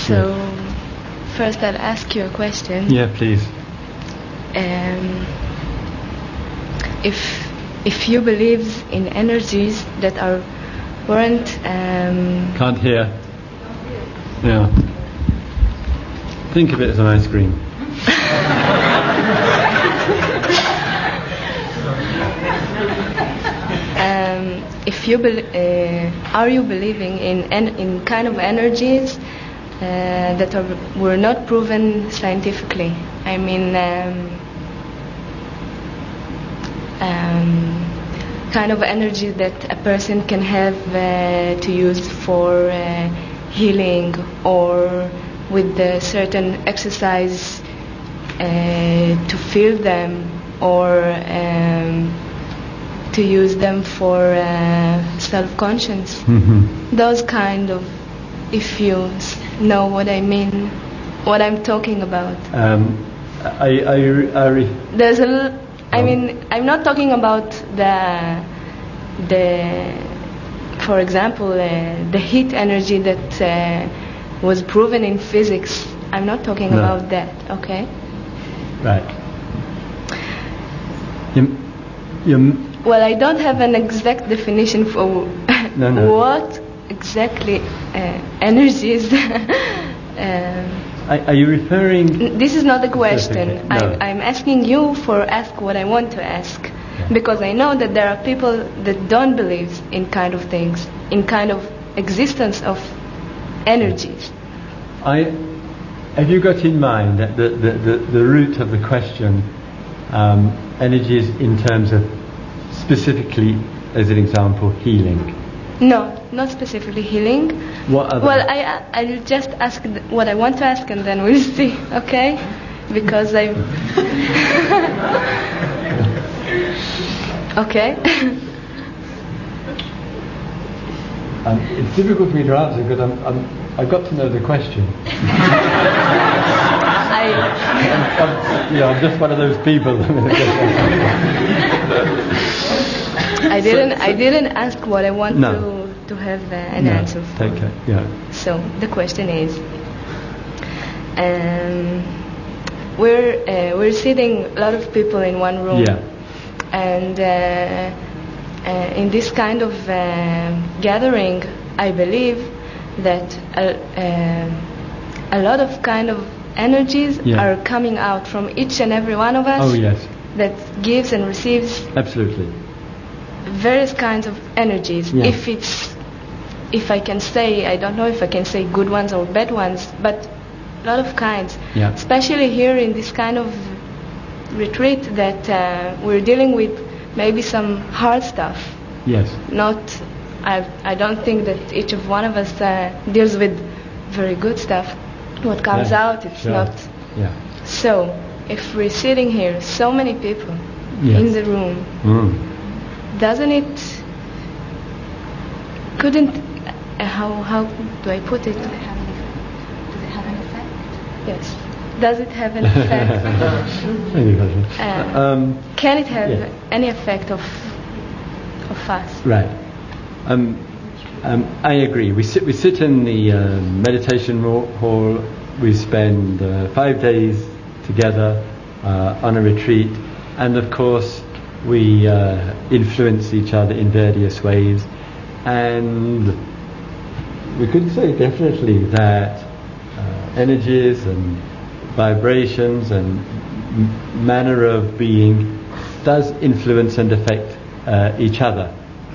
So, first I'll ask you a question. Yeah, please. If you believe in energies that weren't Can't hear. Yeah. Think of it as an ice cream. if you are you believing in kind of energies that were not proven scientifically? I mean, kind of energy that a person can have to use for healing, or with a certain exercise to feel them, or to use them for self-conscious. Mm-hmm. Those kind of, if you know what I mean, what I'm talking about. There's I mean, I'm not talking about for example, the heat energy that was proven in physics. I'm not talking about that, okay? Right. Well, I don't have an exact definition for what exactly energy is. Are you referring... This is not the question. No. I'm asking you ask what I want to ask. Yeah. Because I know that there are people that don't believe in kind of things, in kind of existence of energies. Have you got in mind that the root of the question, energies in terms of specifically, as an example, healing? No, not specifically healing. What other? Well, I'll just ask what I want to ask, and then we'll see, okay? Because I... Okay. It's difficult for me to answer because I've got to know the question. I'm just one of those people. I didn't ask what I want to have an answer for. Okay. Yeah. So the question is, we're sitting a lot of people in one room. Yeah. And in this kind of gathering, I believe that a lot of kind of energies are coming out from each and every one of us. Oh yes. That gives and receives. Absolutely. Various kinds of energies. Yeah. If I can say, I don't know if I can say good ones or bad ones, but a lot of kinds. Yeah. Especially here in this kind of retreat that we're dealing with maybe some hard stuff. Yes. I don't think that each of one of us deals with very good stuff. What comes out, it's not. Yeah. So, if we're sitting here, so many people in the room, doesn't it? Couldn't? How do I put it? Does it have an effect? Yes. Does it have an effect? Can it have any effect of us? Right. I agree. We sit in the meditation hall. We spend 5 days together on a retreat, and of course we influence each other in various ways. And we could say definitely that energies and vibrations and manner of being does influence and affect each other,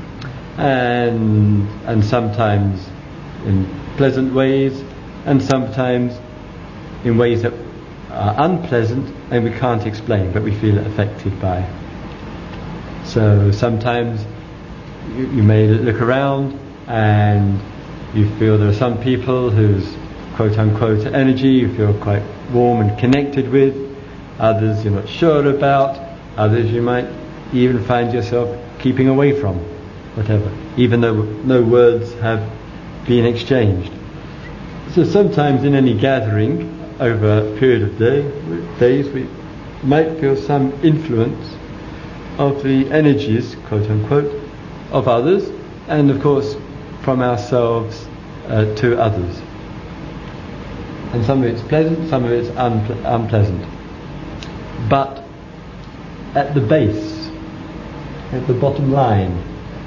and sometimes in pleasant ways, and sometimes in ways that are unpleasant and we can't explain, but we feel affected by. So sometimes you may look around and you feel there are some people whose quote-unquote energy you feel quite warm and connected with, others you're not sure about, others you might even find yourself keeping away from, whatever, even though no words have been exchanged. So sometimes in any gathering over a period of days we might feel some influence of the energies, quote-unquote, of others, and of course from ourselves to others. and some of it's pleasant, some of it's unpleasant. But at the base, at the bottom line,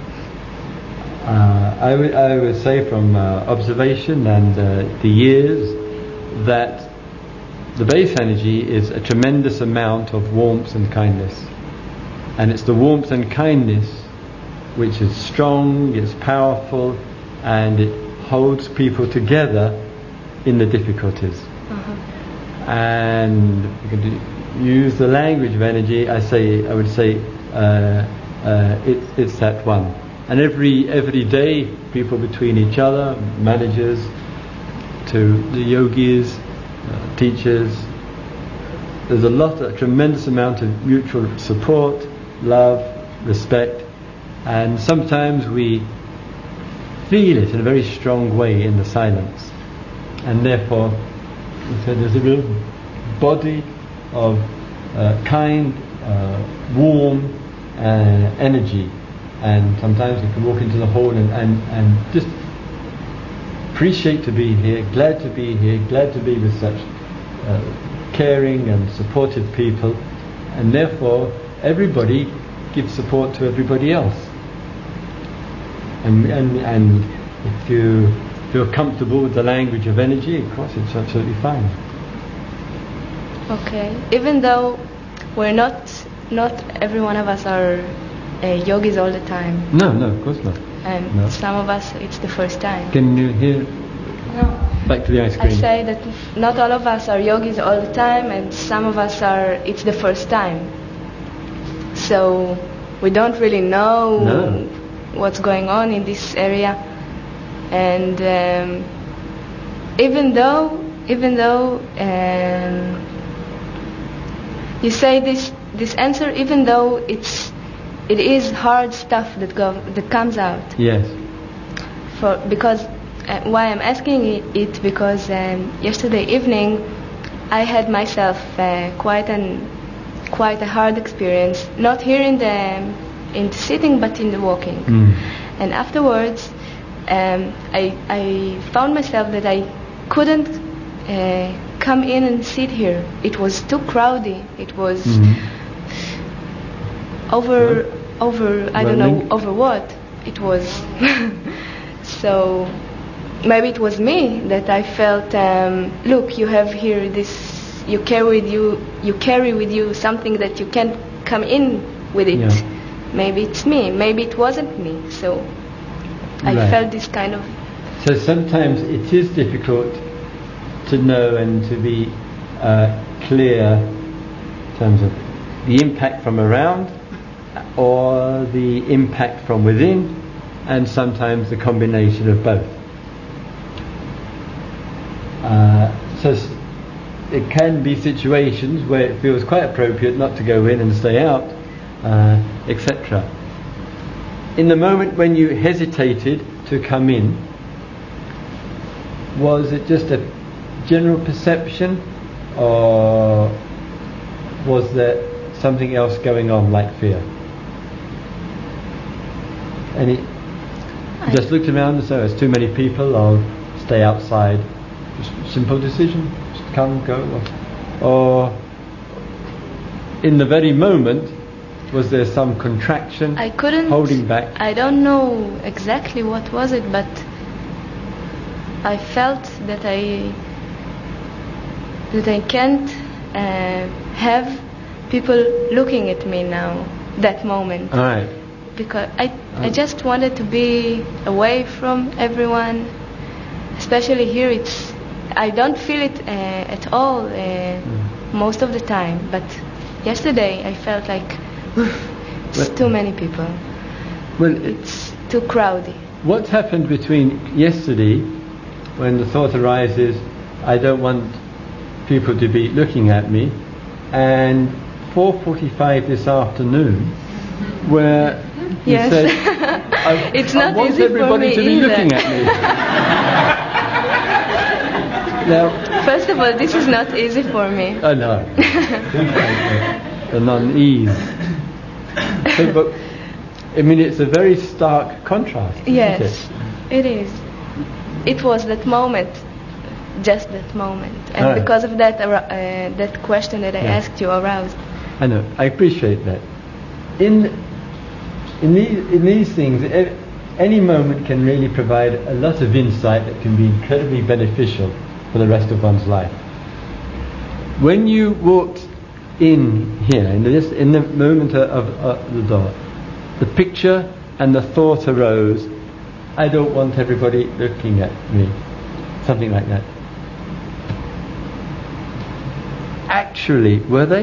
I would say from observation and the years that the base energy is a tremendous amount of warmth and kindness. And it's the warmth and kindness which is strong, it's powerful, and it holds people together in the difficulties. And you can use the language of energy. I would say it's that one. And every day, people between each other, managers to the yogis, teachers, there's a tremendous amount of mutual support, love, respect, and sometimes we feel it in a very strong way in the silence, and therefore there's a real body of kind, warm energy. And sometimes you can walk into the hall and just appreciate to be here, glad to be here, glad to be with such caring and supportive people, and therefore everybody gives support to everybody else. And if you feel comfortable with the language of energy, of course it's absolutely fine. Okay, even though we're not every one of us are yogis all the time. No, of course not. And no. Some of us, it's the first time. Can you hear? No. Back to the ice cream. I say that not all of us are yogis all the time, and some of us it's the first time. So we don't really know what's going on in this area. And even though you say this answer, even though it is hard stuff that comes out. Yes. Because why I'm asking it because yesterday evening I had myself quite a hard experience, not here in the sitting but in the walking. And afterwards I found myself that I couldn't come in and sit here. It was too crowded. It was over I don't know over what it was. So maybe it was me that I felt look, you have here this, you carry with you something that you can't come in with it. Maybe it's me, maybe it wasn't me. So I felt this kind of. So sometimes it is difficult to know and to be clear in terms of the impact from around or the impact from within, and sometimes the combination of both. So it can be situations where it feels quite appropriate not to go in and stay out, etc. In the moment when you hesitated to come in, was it just a general perception, or was there something else going on, like fear? Just looked around and said, there's too many people, I'll stay outside. Just simple decision, just come, go. Or in the very moment, was there some contraction, holding back? I don't know exactly what was it, but I felt that I can't have people looking at me now, that moment. All right. Because I just wanted to be away from everyone, especially here. I don't feel it at all most of the time, but yesterday I felt like it's too many people. Well, it's too crowded. What happened between yesterday, when the thought arises, I don't want people to be looking at me, and 4:45 this afternoon, where you said, it's not I want easy everybody for me to be either. looking at me. Now, first of all, this is not easy for me. Oh no. An unease. So, but I mean, it's a very stark contrast. Yes, it is. It was that moment just that moment, and All right. because of that, that question that I Yeah. asked you aroused. I know. I appreciate that. In these things, any moment can really provide a lot of insight that can be incredibly beneficial for the rest of one's life. When you walked in here, in the moment of the door, the picture and the thought arose, I don't want everybody looking at me. Something like that. Actually, were they?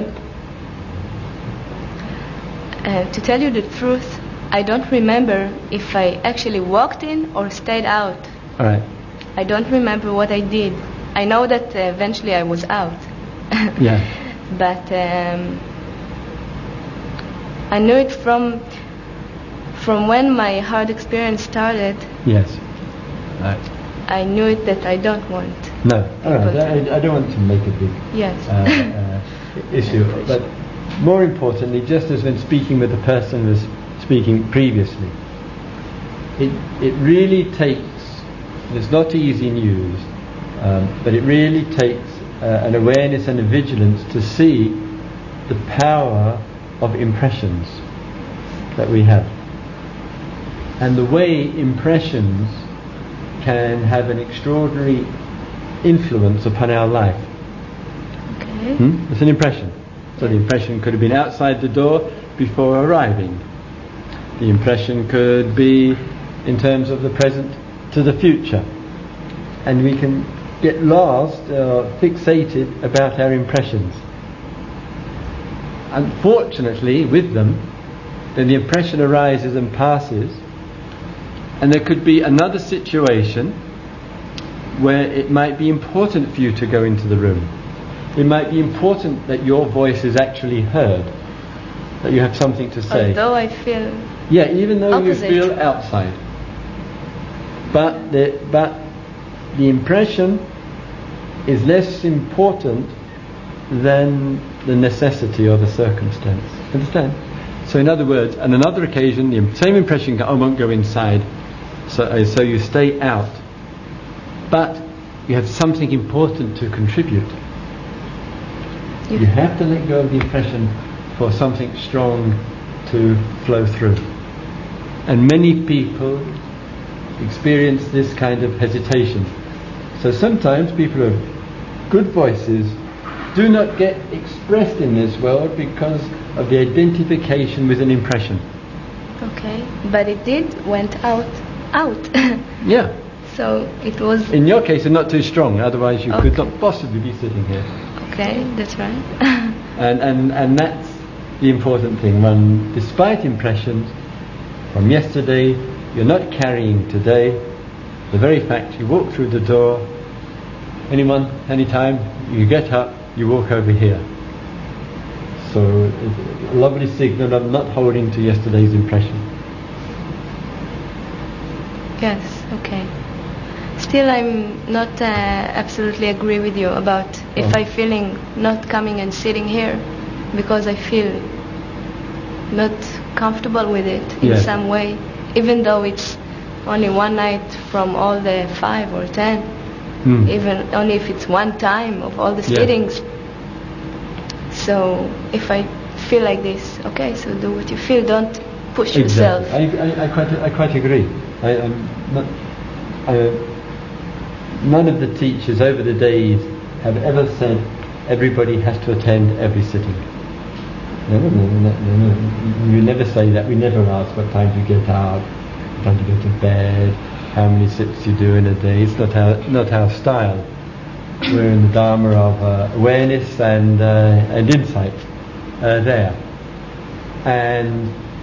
To tell you the truth, I don't remember if I actually walked in or stayed out. All right. I don't remember what I did. I know that eventually I was out. Yeah. But I knew it from when my hard experience started. Yes. Right. I knew it that I don't want. No. All right. I don't want to make a big Yes. issue, but more importantly, just as when speaking with the person who was speaking previously, it really takes, it's not easy news, but it really takes an awareness and a vigilance to see the power of impressions that we have, and the way impressions can have an extraordinary influence upon our life. Okay. It's an impression. So the impression could have been outside the door before arriving. The impression could be in terms of the present to the future. And we can get lost or fixated about our impressions. Unfortunately, with them, then the impression arises and passes, and there could be another situation where it might be important for you to go into the room. It might be important that your voice is actually heard, that you have something to say. Although I feel Yeah, even though opposite. you feel outside. But the impression is less important than the necessity or the circumstance. Understand? So in other words, on another occasion, the same impression, I won't go inside, so you stay out. But you have something important to contribute. You have to let go of the impression for something strong to flow through. And many people experience this kind of hesitation. So sometimes people who have good voices do not get expressed in this world because of the identification with an impression. okay, but it went out. Yeah. So it was In your case, it's not too strong, otherwise you could Okay. not possibly be sitting here. okay. That's right. And that's the important thing. One, despite impressions from yesterday, you're not carrying today. The very fact you walk through the door, anyone, anytime, you get up, you walk over here. So it's a lovely signal of not holding to yesterday's impression. Yes. Okay. Still, I'm not absolutely agree with you about if I feeling not coming and sitting here because I feel not comfortable with it in Yes. some way, even though it's only one night from all the 5 or 10, even only if it's one time of all the Yes. sittings. So if I feel like this, okay, so do what you feel. Don't push yourself. Exactly. I quite agree. I'm not. None of the teachers over the days have ever said everybody has to attend every sitting. No. You never say that. We never ask what time you get up, what time you go to bed, how many sits you do in a day. It's not our style. We're in the Dharma of awareness and insight there. And